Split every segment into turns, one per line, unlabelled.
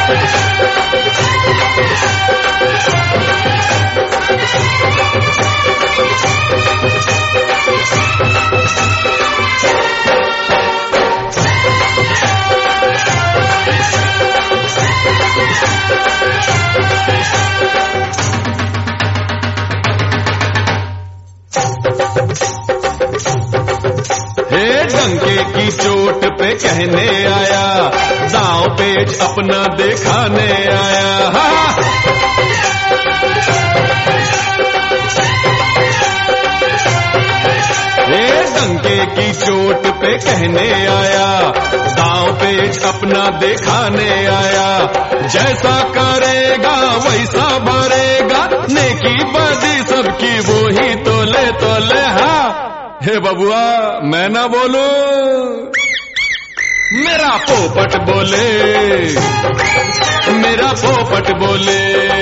डंके की चोट पे कहने आया, दांव पेच अपना दिखाने आया। डंके की चोट पे कहने आया, दांव पेच अपना दिखाने आया। जैसा करेगा वैसा भरेगा, नेकी बदी सबकी वो ही तोले तोले। हाँ हे बबुआ मैं ना बोलू, मेरा पोपट बोले, मेरा पोपट बोले,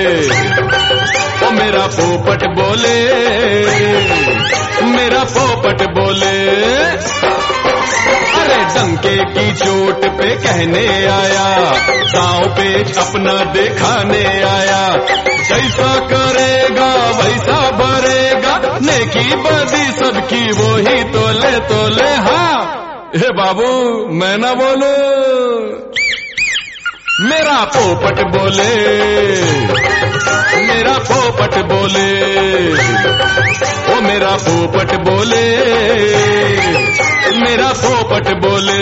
ओ मेरा पोपट बोले, मेरा पोपट बोले। अरे डंके की चोट पे कहने आया, दांव पेच अपना दिखाने आया। जैसा करेगा वैसा भरेगा, नेकी बदी सबकी वो ही तोले तोले। हाँ हे बाबू मैं ना बोलू, मेरा पोपट बोले, मेरा पोपट बोले, ओ मेरा पोपट बोले, मेरा पोपट बोले।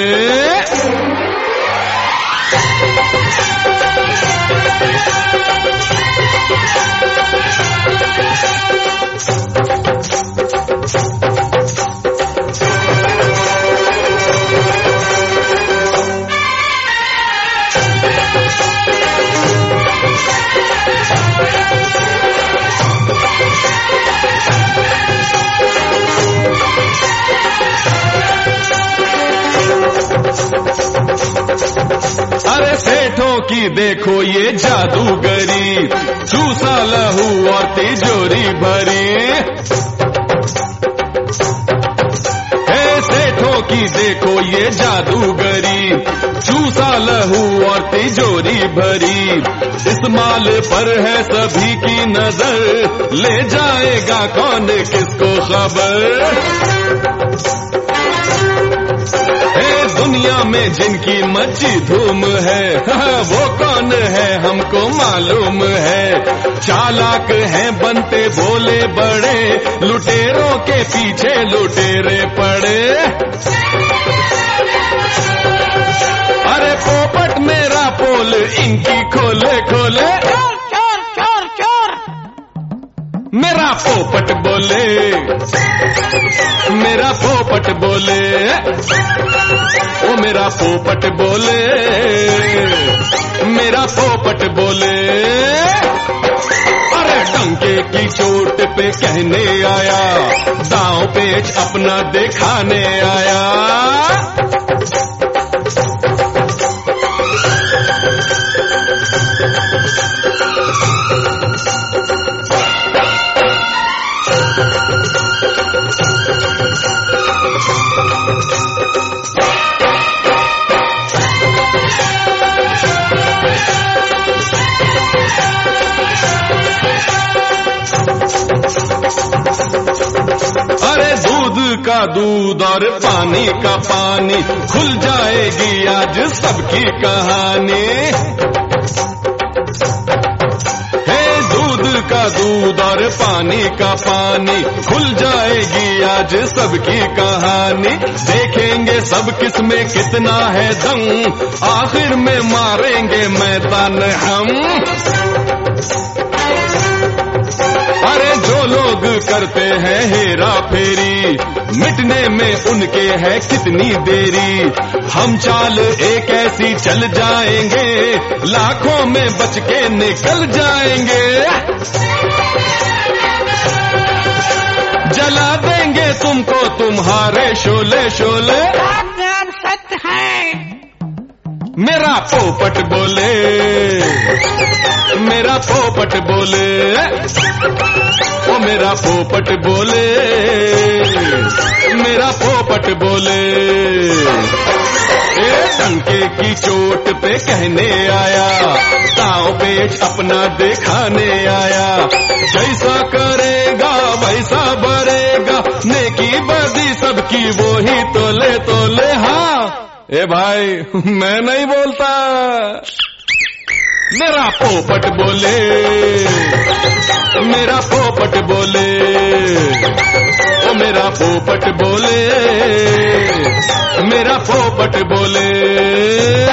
अरे सेठों की देखो ये जादूगरी, चूसा लहू और तिजोरी भरी। हे सेठों की देखो ये जादूगरी, चूसा लहू और तिजोरी भरी। इस माल पर है सभी की नजर, ले जाएगा कौन किसको खबर। दुनिया में जिनकी मची धूम है, वो कौन है हमको मालूम है। चालाक हैं बनते भोले बड़े, लुटेरों के पीछे लुटेरे पड़े। अरे पोपट मेरा पोल इनकी खोले खोले, मेरा पोपट बोले, मेरा पोपट बोले, ओ मेरा पोपट बोले, मेरा पोपट बोले। अरे डंके की चोट पे कहने आया, दांव पेच अपना दिखाने आया। अरे दूध का दूध और पानी का पानी, खुल जाएगी आज सबकी कहानी। हे दूध का दूध और पानी का पानी, खुल जाएगी आज सबकी कहानी। देखेंगे सब किसमें कितना है दम, आखिर में मारेंगे मैदान हम। अरे जो लोग करते हैं हेरा फेरी, मिटने में उनके है कितनी देरी। हम चाल एक ऐसी चल जाएंगे, लाखों में बच के निकल जाएंगे। जला देंगे तुमको तुम्हारे शोले शोले।
सत्य है
मेरा पोपट बोले, मेरा पोपट बोले, ओ मेरा पोपट बोले, मेरा पोपट बोले। ए डंके की चोट पे कहने आया, दांव पेच अपना दिखाने आया। जैसा करेगा वैसा भरेगा, नेकी बदी सबकी वो ही तोले तोले। हाँ ए भाई मैं नहीं बोलता, मेरा पोपट बोले, मेरा पोपट बोले, ओ मेरा पोपट बोले, मेरा पोपट बोले।